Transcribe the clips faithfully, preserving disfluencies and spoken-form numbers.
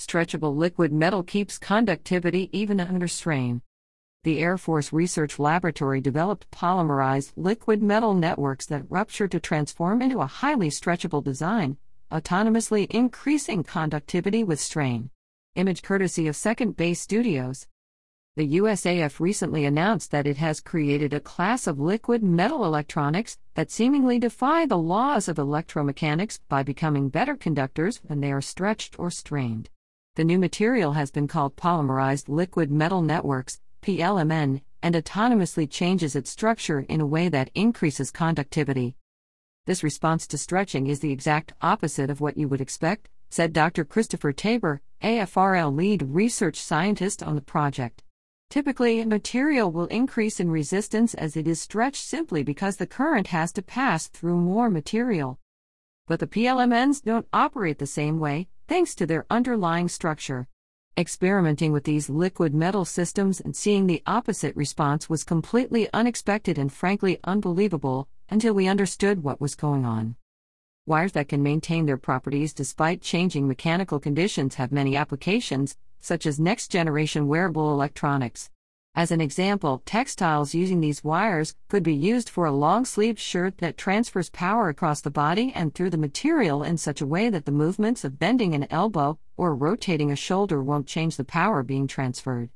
stretchable liquid metal keeps conductivity even under strain. The Air Force Research Laboratory developed polymerized liquid metal networks that rupture to transform into a highly stretchable design, autonomously increasing conductivity with strain. Image courtesy of Second Base Studios. The U S A F recently announced that it has created a class of liquid metal electronics that seemingly defy the laws of electromechanics by becoming better conductors when they are stretched or strained. The new material has been called polymerized liquid metal networks, P L M N, and autonomously changes its structure in a way that increases conductivity. This response to stretching is the exact opposite of what you would expect, said Doctor Christopher Tabor, A F R L lead research scientist on the project. Typically, a material will increase in resistance as it is stretched simply because the current has to pass through more material. But the P L M Ns don't operate the same way, thanks to their underlying structure. Experimenting with these liquid metal systems and seeing the opposite response was completely unexpected and frankly unbelievable, until we understood what was going on. Wires that can maintain their properties despite changing mechanical conditions have many applications, such as next-generation wearable electronics. As an example, textiles using these wires could be used for a long-sleeved shirt that transfers power across the body and through the material in such a way that the movements of bending an elbow or rotating a shoulder won't change the power being transferred.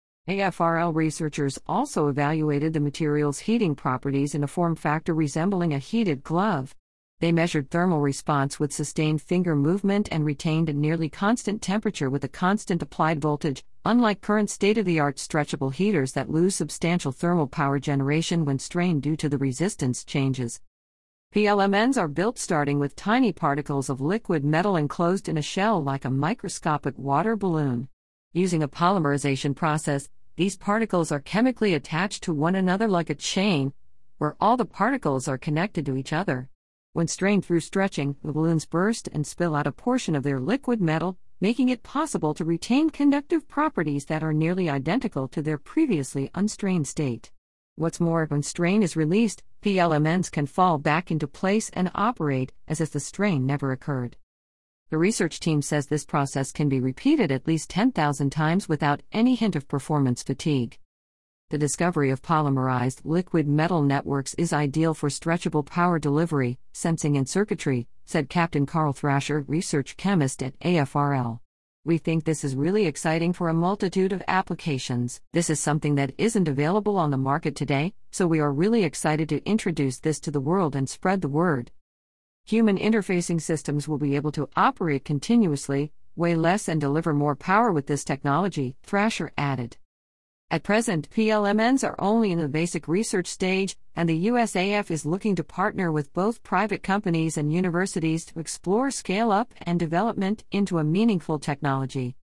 A F R L researchers also evaluated the material's heating properties in a form factor resembling a heated glove. They measured thermal response with sustained finger movement and retained a nearly constant temperature with a constant applied voltage, unlike current state-of-the-art stretchable heaters that lose substantial thermal power generation when strained due to the resistance changes. P L M Ns are built starting with tiny particles of liquid metal enclosed in a shell like a microscopic water balloon. Using a polymerization process, these particles are chemically attached to one another like a chain, where all the particles are connected to each other. When strained through stretching, the balloons burst and spill out a portion of their liquid metal, making it possible to retain conductive properties that are nearly identical to their previously unstrained state. What's more, when strain is released, P L M Ns can fall back into place and operate as if the strain never occurred. The research team says this process can be repeated at least ten thousand times without any hint of performance fatigue. The discovery of polymerized liquid metal networks is ideal for stretchable power delivery, sensing and circuitry, said Captain Carl Thrasher, research chemist at A F R L. We think this is really exciting for a multitude of applications. This is something that isn't available on the market today, so we are really excited to introduce this to the world and spread the word. Human interfacing systems will be able to operate continuously, weigh less and deliver more power with this technology, Thrasher added. At present, P L M Ns are only in the basic research stage, and the U S A F is looking to partner with both private companies and universities to explore scale-up and development into a meaningful technology.